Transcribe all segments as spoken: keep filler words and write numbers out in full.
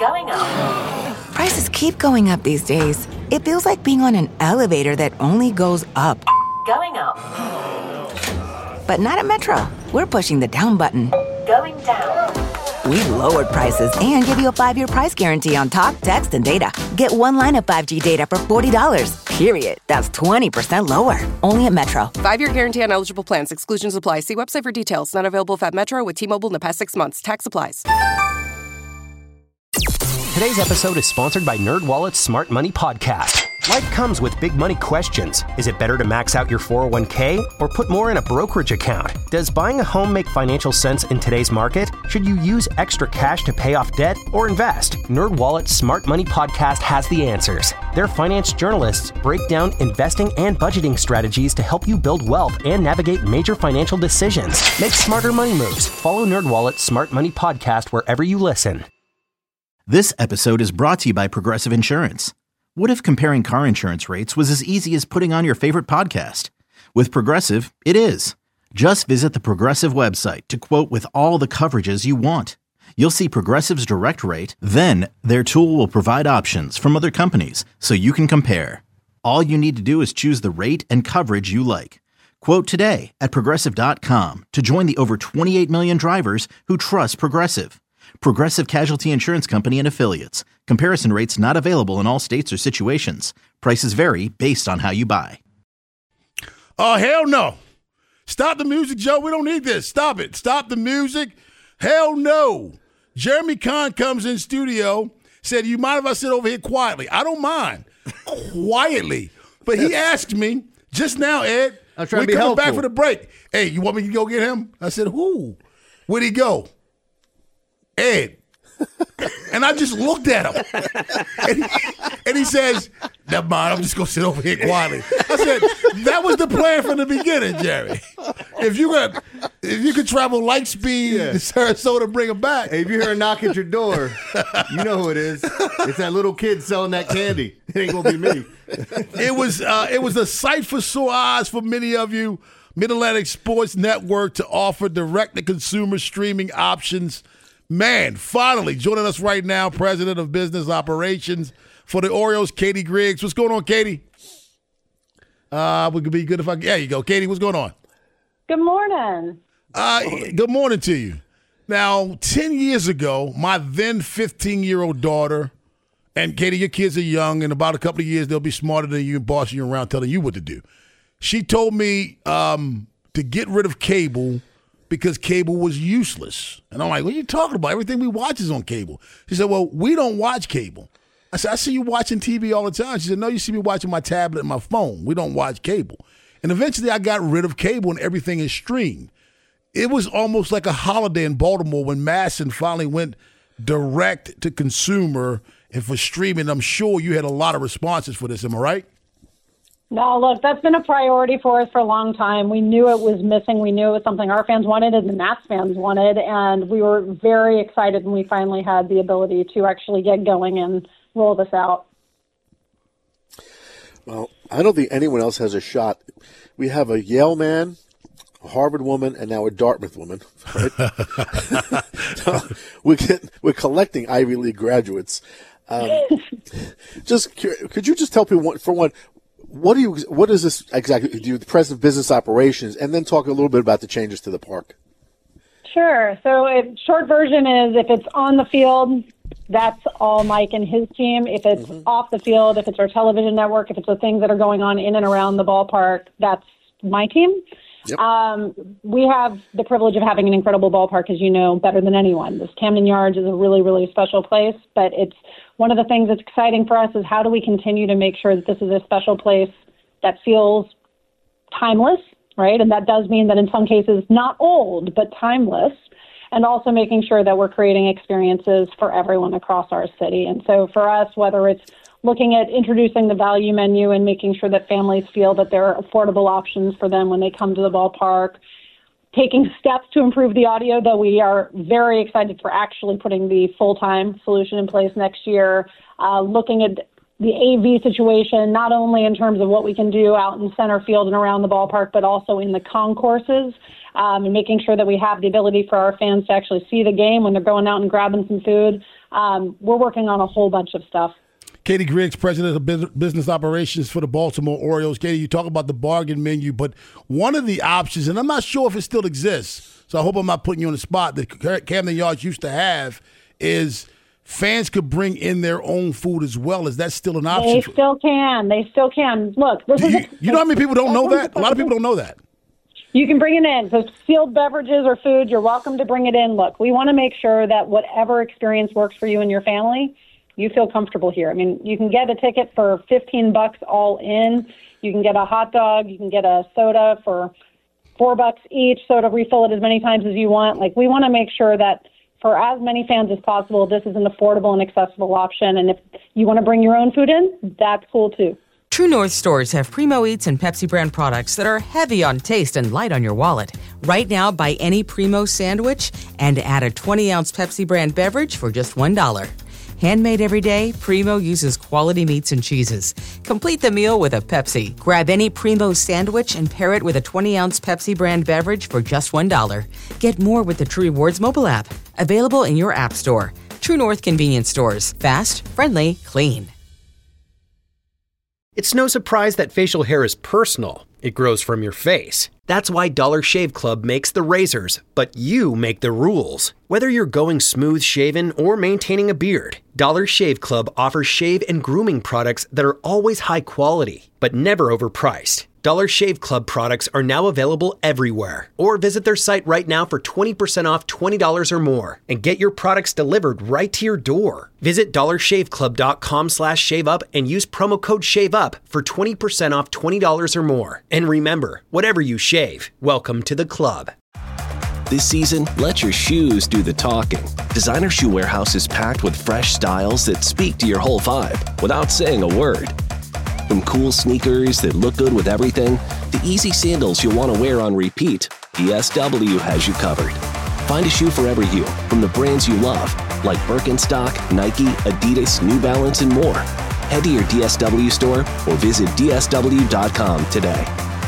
Going up. Prices keep going up these days. It feels like being on an elevator that only goes up. Going up. But not at Metro. We're pushing the down button. Going down. We've lowered prices and give you a five-year price guarantee on talk, text, and data. Get one line of five G data for forty dollars. Period. That's twenty percent lower. Only at Metro. Five-year guarantee on eligible plans. Exclusions apply. See website for details. Not available at Metro with T-Mobile in the past six months. Tax applies. Today's episode is sponsored by NerdWallet's Smart Money Podcast. Life comes with big money questions. Is it better to max out your four oh one k or put more in a brokerage account? Does buying a home make financial sense in today's market? Should you use extra cash to pay off debt or invest? NerdWallet's Smart Money Podcast has the answers. Their finance journalists break down investing and budgeting strategies to help you build wealth and navigate major financial decisions. Make smarter money moves. Follow NerdWallet's Smart Money Podcast wherever you listen. This episode is brought to you by Progressive Insurance. What if comparing car insurance rates was as easy as putting on your favorite podcast? With Progressive, it is. Just visit the Progressive website to quote with all the coverages you want. You'll see Progressive's direct rate, then their tool will provide options from other companies so you can compare. All you need to do is choose the rate and coverage you like. Quote today at Progressive dot com to join the over twenty-eight million drivers who trust Progressive. Progressive Casualty Insurance Company and Affiliates. Comparison rates not available in all states or situations. Prices vary based on how you buy. Oh, hell no. Stop the music, Joe. We don't need this. Stop it. Stop the music. Hell no. Jeremy Kahn comes in studio, said, you mind if I sit over here quietly? I don't mind. Quietly. But he asked me just now, Ed, I'm trying we're to be coming helpful. back for the break. Hey, you want me to go get him? I said, who? Where'd he go? Ed. And I just looked at him. And he, and he says, never mind, I'm just going to sit over here quietly. I said, that was the plan from the beginning, Jerry. If you could, if you could travel light speed Yeah. to Sarasota, bring him back. Hey, if you hear a knock at your door, you know who it is. It's that little kid selling that candy. It ain't going to be me. It was uh, it was a sight for sore eyes for many of you. Mid-Atlantic Sports Network to offer direct-to-consumer streaming options. Man, finally joining us right now, President of Business Operations for the Orioles, Katie Griggs. What's going on, Katie? Uh, would be good if I. There you go, Katie. What's going on? Good morning. Uh, good morning to you. Now, ten years ago, my then fifteen-year-old daughter, and Katie, your kids are young. In about a couple of years, they'll be smarter than you and bossing you around, telling you what to do. She told me um, to get rid of cable because cable was useless. And I'm like, what are you talking about? Everything we watch is on cable. She said, well, we don't watch cable. I said, I see you watching T V all the time. She said, no, you see me watching my tablet and my phone. We don't watch cable. And eventually I got rid of cable and everything is streamed. It was almost like a holiday in Baltimore when Masson finally went direct to consumer and for streaming. I'm sure you had a lot of responses for this. Am I right? No, look, that's been a priority for us for a long time. We knew it was missing. We knew it was something our fans wanted and the Nats fans wanted, and we were very excited when we finally had the ability to actually get going and roll this out. Well, I don't think anyone else has a shot. We have a Yale man, a Harvard woman, and now a Dartmouth woman. Right? So we get, we're collecting Ivy League graduates. Um, just could you just tell me one, for one, what do you what is this exactly? Do you the president of business operations, and then talk a little bit about the changes to the park? Sure. So, a short version is if it's on the field, that's all Mike and his team. If it's mm-hmm. off the field, if it's our television network, if it's the things that are going on in and around the ballpark, that's my team. Yep. Um, we have the privilege of having an incredible ballpark, as you know, better than anyone. This Camden Yards is a really, really special place, but it's one of the things that's exciting for us is how do we continue to make sure that this is a special place that feels timeless, right? And that does mean that in some cases, not old, but timeless, and also making sure that we're creating experiences for everyone across our city. And so for us, whether it's looking at introducing the value menu and making sure that families feel that there are affordable options for them when they come to the ballpark, taking steps to improve the audio, though we are very excited for actually putting the full-time solution in place next year, uh, looking at the A V situation, not only in terms of what we can do out in center field and around the ballpark, but also in the concourses, um, and making sure that we have the ability for our fans to actually see the game when they're going out and grabbing some food. um, we're working on a whole bunch of stuff. Katie Griggs, president of Bus- business operations for the Baltimore Orioles. Katie, you talk about the bargain menu, but one of the options, and I'm not sure if it still exists, so I hope I'm not putting you on the spot, that Camden Yards used to have, is fans could bring in their own food as well. Is that still an option? They still can. They still can. Look, this Do is you, a, you know how many people don't know that? A lot of people don't know that. You can bring it in. So sealed beverages or food, you're welcome to bring it in. Look, we want to make sure that whatever experience works for you and your family, you feel comfortable here. I mean, you can get a ticket for fifteen bucks all in. You can get a hot dog. You can get a soda for four bucks each. Soda, refill it as many times as you want. Like, we want to make sure that for as many fans as possible, this is an affordable and accessible option. And if you want to bring your own food in, that's cool too. True North stores have Primo Eats and Pepsi brand products that are heavy on taste and light on your wallet. Right now, buy any Primo sandwich and add a twenty ounce Pepsi brand beverage for just one dollar. Handmade every day, Primo uses quality meats and cheeses. Complete the meal with a Pepsi. Grab any Primo sandwich and pair it with a twenty ounce Pepsi brand beverage for just one dollar. Get more with the True Rewards mobile app. Available in your app store. True North convenience stores. Fast, friendly, clean. It's no surprise that facial hair is personal. It grows from your face. That's why Dollar Shave Club makes the razors, but you make the rules. Whether you're going smooth shaven or maintaining a beard, Dollar Shave Club offers shave and grooming products that are always high quality, but never overpriced. Dollar Shave Club products are now available everywhere. Or visit their site right now for twenty percent off twenty dollars or more and get your products delivered right to your door. Visit dollarshaveclub.com slash shave up and use promo code SHAVEUP for twenty percent off twenty dollars or more. And remember, whatever you shave, welcome to the club. This season, let your shoes do the talking. Designer Shoe Warehouse is packed with fresh styles that speak to your whole vibe without saying a word. From cool sneakers that look good with everything, to easy sandals you'll want to wear on repeat, D S W has you covered. Find a shoe for every you, from the brands you love, like Birkenstock, Nike, Adidas, New Balance, and more. Head to your D S W store or visit D S W dot com today.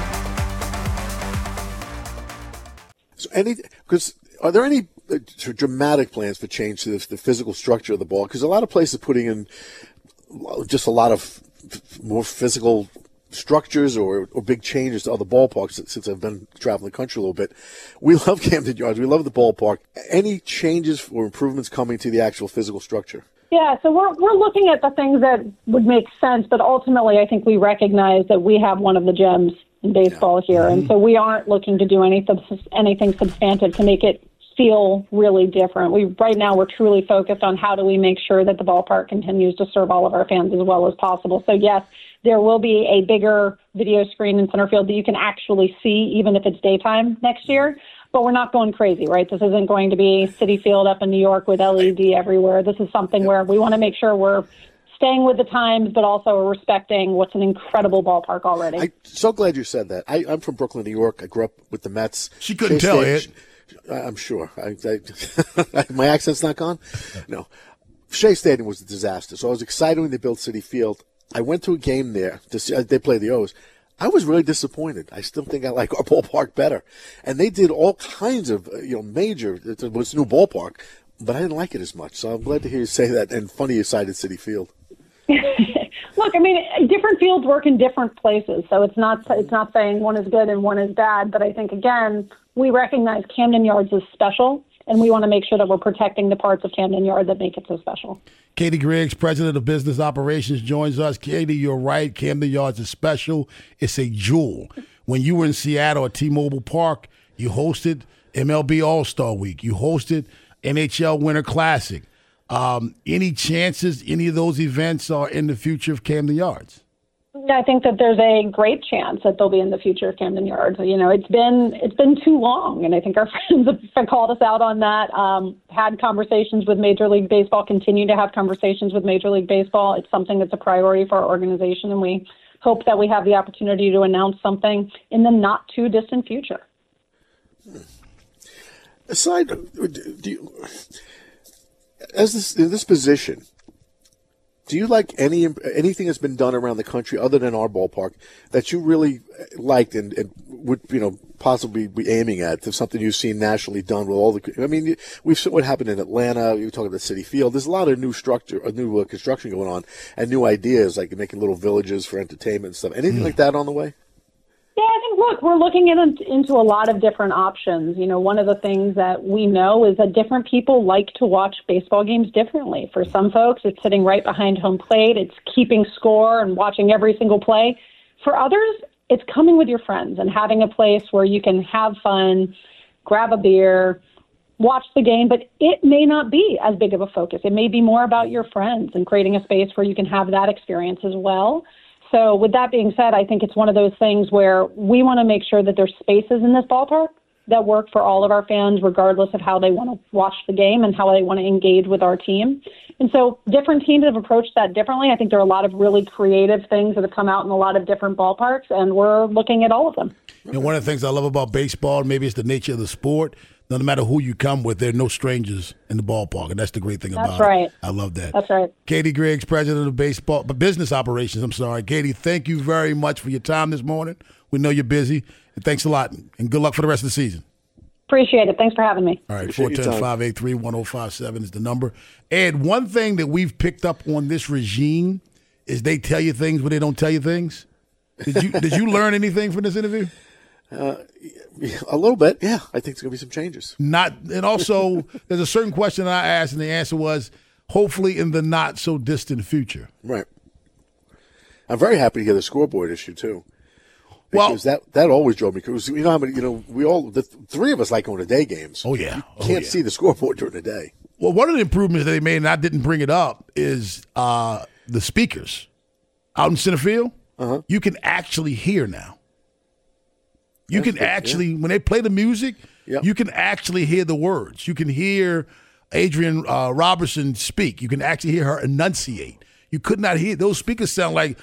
So any, because are there any uh, dramatic plans for change to the, the physical structure of the ball? Because a lot of places are putting in just a lot of more physical structures or, or big changes to other ballparks since I've been traveling the country a little bit. We love Camden Yards. We love the ballpark. Any changes or improvements coming to the actual physical structure? Yeah, so we're we're looking at the things that would make sense, but ultimately I think we recognize that we have one of the gems in baseball here, mm-hmm. and so we aren't looking to do anything anything substantive to make it feel really different. We right now we're truly focused on how do we make sure that the ballpark continues to serve all of our fans as well as possible. So yes, there will be a bigger video screen in center field that you can actually see even if it's daytime next year. But we're not going crazy, right? This isn't going to be Citi Field up in New York with L E D everywhere. This is something where we want to make sure we're staying with the times, but also respecting what's an incredible ballpark already. I'm so glad you said that. I, I'm from Brooklyn, New York. I grew up with the Mets. She couldn't Shea tell Stadium, it. I'm sure. I, I, my accent's not gone? No. Shea Stadium was a disaster. So I was excited when they built Citi Field. I went to a game there. To see, they played the O's. I was really disappointed. I still think I like our ballpark better. And they did all kinds of, you know, major, it was a new ballpark, but I didn't like it as much. So I'm glad to hear you say that. And funny you cited Citi Field. Look, I mean, different fields work in different places. So it's not, it's not saying one is good and one is bad. But I think, again, we recognize Camden Yards is special, and we want to make sure that we're protecting the parts of Camden Yard that make it so special. Katie Griggs, president of business operations, joins us. Katie, you're right. Camden Yards is special. It's a jewel. When you were in Seattle at T-Mobile Park, you hosted M L B All-Star Week. You hosted N H L Winter Classic. Um, any chances any of those events are in the future of Camden Yards? I think that there's a great chance that they'll be in the future of Camden Yards. You know, it's been it's been too long, and I think our friends have called us out on that. Um, had conversations with Major League Baseball, continue to have conversations with Major League Baseball. It's something that's a priority for our organization, and we hope that we have the opportunity to announce something in the not too distant future. Aside, do you, as this in this position, Do you like any anything that's been done around the country other than our ballpark that you really liked and, and would, you know, possibly be aiming at? If something you've seen nationally done with all the, I mean, we've seen what happened in Atlanta. You were talking about City Field. There's a lot of new structure, uh, new uh, construction going on, and new ideas like making little villages for entertainment and stuff. Anything mm. like that on the way? Yeah, I think, look, we're looking in, into a lot of different options. You know, one of the things that we know is that different people like to watch baseball games differently. For some folks, it's sitting right behind home plate. It's keeping score and watching every single play. For others, it's coming with your friends and having a place where you can have fun, grab a beer, watch the game, but it may not be as big of a focus. It may be more about your friends and creating a space where you can have that experience as well. So with that being said, I think it's one of those things where we want to make sure that there's spaces in this ballpark that work for all of our fans, regardless of how they want to watch the game and how they want to engage with our team. And so different teams have approached that differently. I think there are a lot of really creative things that have come out in a lot of different ballparks, and we're looking at all of them. And one of the things I love about baseball, maybe it's the nature of the sport, no matter who you come with, there are no strangers in the ballpark, and that's the great thing that's about right. it. I love that. That's right. Katie Griggs, president of baseball, but business operations, I'm sorry. Katie, thank you very much for your time this morning. We know you're busy, and thanks a lot, and good luck for the rest of the season. Appreciate it. Thanks for having me. All right, four one zero, five eight three, one zero five seven is the number. Ed, one thing that we've picked up on this regime is they tell you things, but they don't tell you things. Did you did you learn anything from this interview? Uh, a little bit, yeah. I think there's going to be some changes. Not, and also, there's a certain question I asked, and the answer was, hopefully in the not-so-distant future. Right. I'm very happy to hear the scoreboard issue, too. Well, Because that, that always drove me crazy. You know how many, you know, we all, the three of us like going to day games. Oh, yeah. You oh, can't yeah. see the scoreboard during the day. Well, one of the improvements that they made, and I didn't bring it up, is uh, the speakers. Out in center field, uh-huh. you can actually hear now. You That's can good, actually, yeah. when they play the music, yep. you can actually hear the words. You can hear Adrian uh, Robertson speak. You can actually hear her enunciate. You could not hear. Those speakers sound like,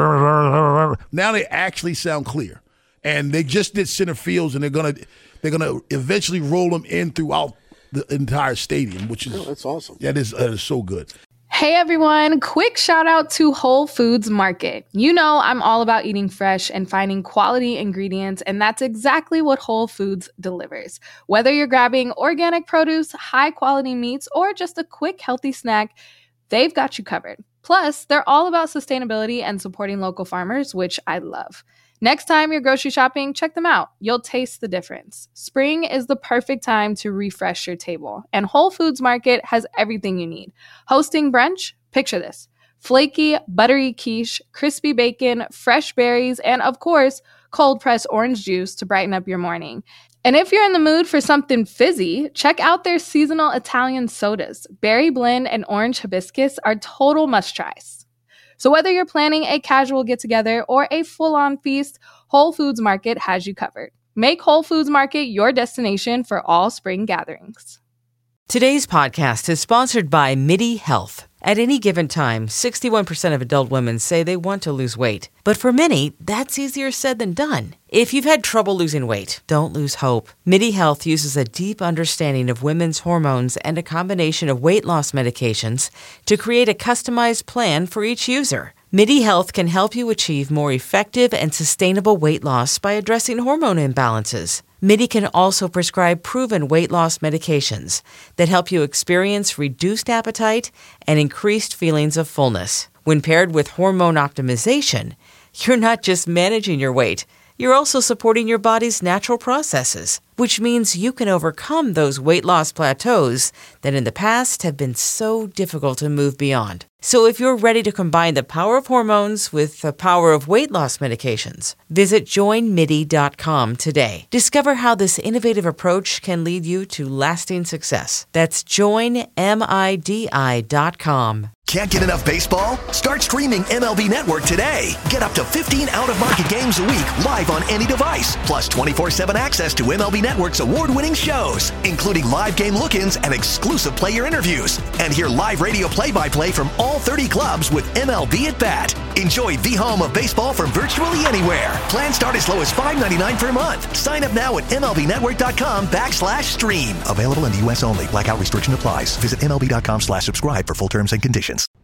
now they actually sound clear. And they just did center fields, and they're going to they're gonna eventually roll them in throughout the entire stadium, which is. Oh, that's awesome. That is, that is so good. Hey everyone, quick shout out to Whole Foods Market. You know I'm all about eating fresh and finding quality ingredients, and that's exactly what Whole Foods delivers. Whether you're grabbing organic produce, high quality meats, or just a quick healthy snack, they've got you covered. Plus, they're all about sustainability and supporting local farmers, which I love. Next time you're grocery shopping, check them out. You'll taste the difference. Spring is the perfect time to refresh your table, and Whole Foods Market has everything you need. Hosting brunch? Picture this. Flaky, buttery quiche, crispy bacon, fresh berries, and of course, cold-pressed orange juice to brighten up your morning. And if you're in the mood for something fizzy, check out their seasonal Italian sodas. Berry blend and orange hibiscus are total must-tries. So whether you're planning a casual get-together or a full-on feast, Whole Foods Market has you covered. Make Whole Foods Market your destination for all spring gatherings. Today's podcast is sponsored by MIDI Health. At any given time, sixty-one percent of adult women say they want to lose weight. But for many, that's easier said than done. If you've had trouble losing weight, don't lose hope. MIDI Health uses a deep understanding of women's hormones and a combination of weight loss medications to create a customized plan for each user. MIDI Health can help you achieve more effective and sustainable weight loss by addressing hormone imbalances. MIDI can also prescribe proven weight loss medications that help you experience reduced appetite and increased feelings of fullness. When paired with hormone optimization, you're not just managing your weight, you're also supporting your body's natural processes, which means you can overcome those weight loss plateaus that in the past have been so difficult to move beyond. So if you're ready to combine the power of hormones with the power of weight loss medications, visit join midi dot com today. Discover how this innovative approach can lead you to lasting success. That's join midi dot com. Can't get enough baseball? Start streaming M L B Network today. Get up to fifteen out-of-market games a week live on any device, plus twenty-four seven access to M L B Network's award-winning shows, including live game look-ins and exclusive player interviews. And hear live radio play-by-play from all thirty clubs with M L B at Bat. Enjoy the home of baseball from virtually anywhere. Plans start as low as five ninety-nine per month. Sign up now at MLBnetwork.com backslash stream. Available in the U S only. Blackout restriction applies. Visit MLB.com slash subscribe for full terms and conditions.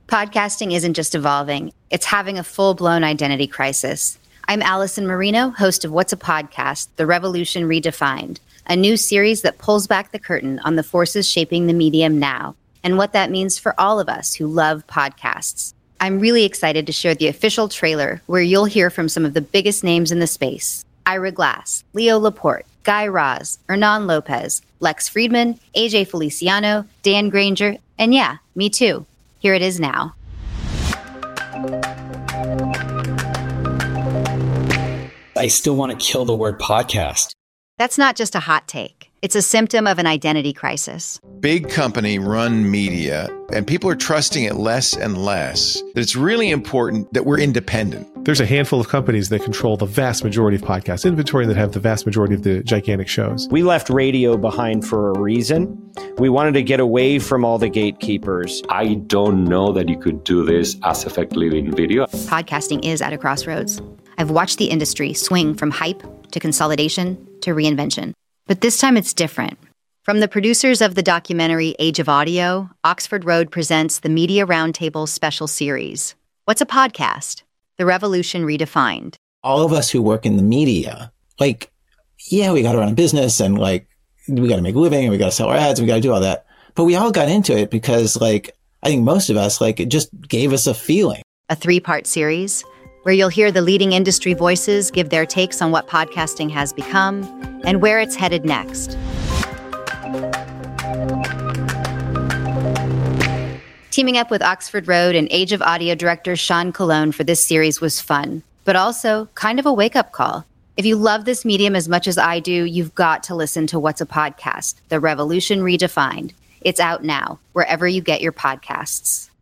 Podcasting isn't just evolving, it's having a full-blown identity crisis. I'm Allison Marino, host of What's a Podcast? The Revolution Redefined, a new series that pulls back the curtain on the forces shaping the medium now and what that means for all of us who love podcasts. I'm really excited to share the official trailer where you'll hear from some of the biggest names in the space. Ira Glass, Leo Laporte, Guy Raz, Hernan Lopez, Lex Friedman, A J Feliciano, Dan Granger, and yeah, me too. Here it is now. I still want to kill the word podcast. That's not just a hot take. It's a symptom of an identity crisis. Big company run media, and people are trusting it less and less. That it's really important that we're independent. There's a handful of companies that control the vast majority of podcast inventory and that have the vast majority of the gigantic shows. We left radio behind for a reason. We wanted to get away from all the gatekeepers. I don't know that you could do this as effectively in video. Podcasting is at a crossroads. I've watched the industry swing from hype to consolidation to reinvention. But this time it's different. From the producers of the documentary Age of Audio, Oxford Road presents the Media Roundtable special series. What's a podcast? The Revolution Redefined. All of us who work in the media, like, yeah, we got to run a business and like, we got to make a living and we got to sell our ads and we got to do all that. But we all got into it because like, I think most of us, like, it just gave us a feeling. A three-part series where you'll hear the leading industry voices give their takes on what podcasting has become and where it's headed next. Teaming up with Oxford Road and Age of Audio director Sean Colon for this series was fun, but also kind of a wake-up call. If you love this medium as much as I do, you've got to listen to What's a Podcast? The Revolution Redefined. It's out now, wherever you get your podcasts.